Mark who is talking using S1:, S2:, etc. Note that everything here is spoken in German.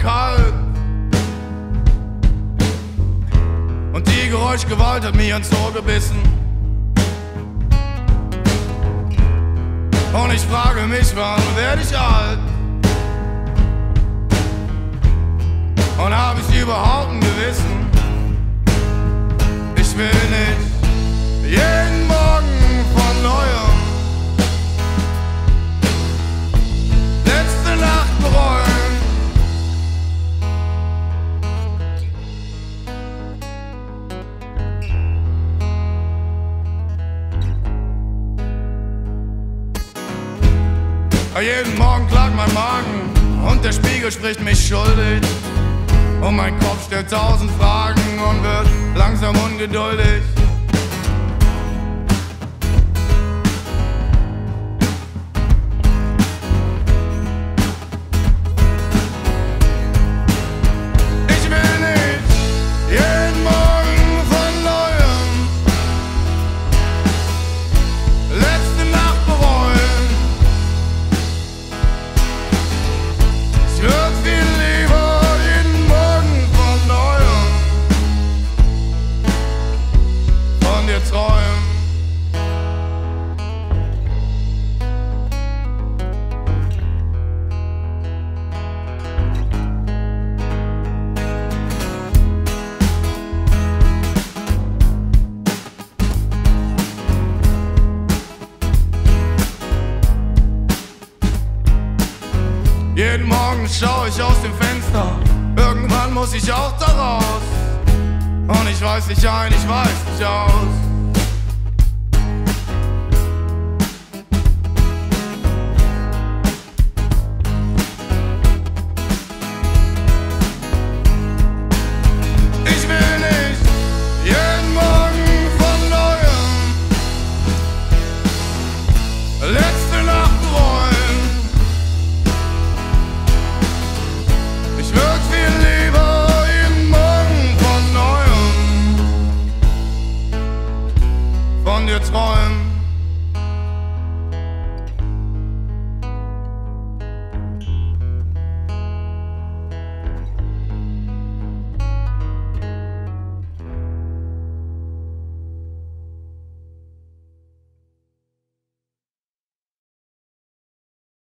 S1: kalt. Und die Geräuschgewalt hat mir ins Ohr gebissen. Und ich frage mich, wann werde ich alt? Und hab ich überhaupt ein Gewissen? Ich will nicht jeden Morgen von neuem letzte Nacht bereuen. Jeden Morgen klagt mein Magen und der Spiegel spricht mich schuldig. Und mein Kopf stellt 1000 Fragen und wird langsam ungeduldig. Ich will nicht jeden Morgen von neuem letzte Nacht bereuen. Ich würd viel lieber jeden Morgen von neuem von dir träumen. Jeden Morgen schau ich aus dem Fenster, irgendwann muss ich auch da raus. Und ich weiß nicht ein, ich weiß nicht aus.